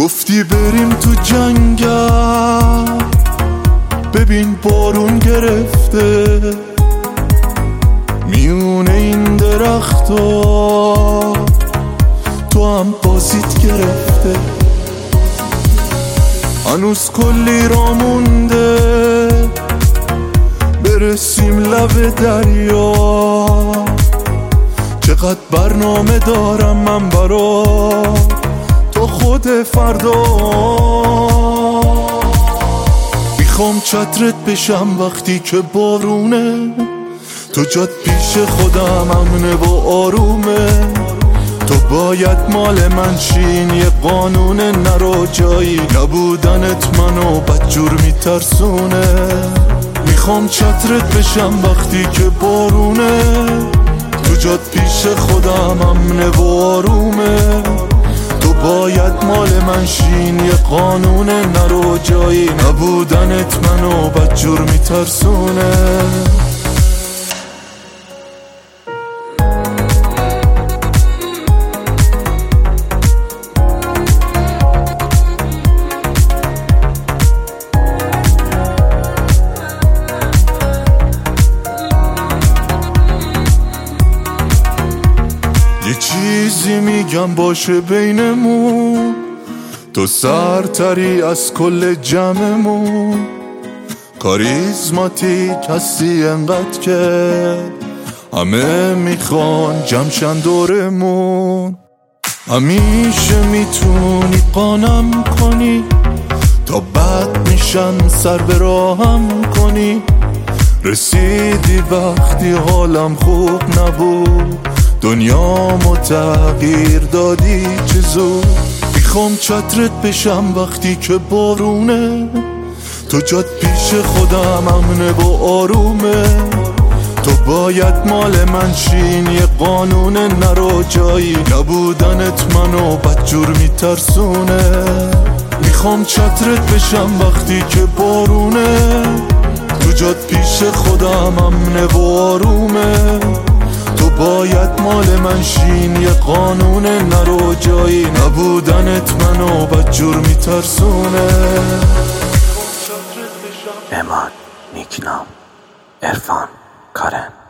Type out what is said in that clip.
گفتی بریم تو جنگل، ببین بارون گرفته میونه این درختا، تو هم بازیت گرفته. هنوز کلی را مونده برسیم لب دریا، چقدر برنامه دارم من برا تو خود فردا. میخوام چترت بشم وقتی که بارونه، تو جات پیش خودم امنه و آرومه. تو باید مال من شین، یه قانونه نرو جایی، نبودنت منو بدجور میترسونه. میخوام چترت بشم وقتی که بارونه، تو جات پیش خودم امنه و آرومه. تو باید مال من شین، یه قانونه نرو جایی، نبودنت منو بدجور میترسونه. یه چیزی میگم باشه بینمون، تو سرتری از کل جمعمون. کاریزماتیک هستی انقدر که همه میخوان جمشن دورمون. همیشه میتونی قانم کنی تا بد میشن سر به راهم کنی. رسیدی وقتی حالم خوب نبود، دنیامو تغییر دادی چه زود. میخوام چترت بشم وقتی که بارونه، تو جات پیش خودم امنه و آرومه. تو باید مال من شین، یه قانونه نرو جایی، نبودنت منو بدجور میترسونه. میخوام چترت بشم وقتی که بارونه، تو جات پیش خودم امنه و آرومه. تو باید مال من شین، یه قانونه نرو جایی، نبودنت منو بدجور میترسونه. امان، نیکنام، عرفان، کارن.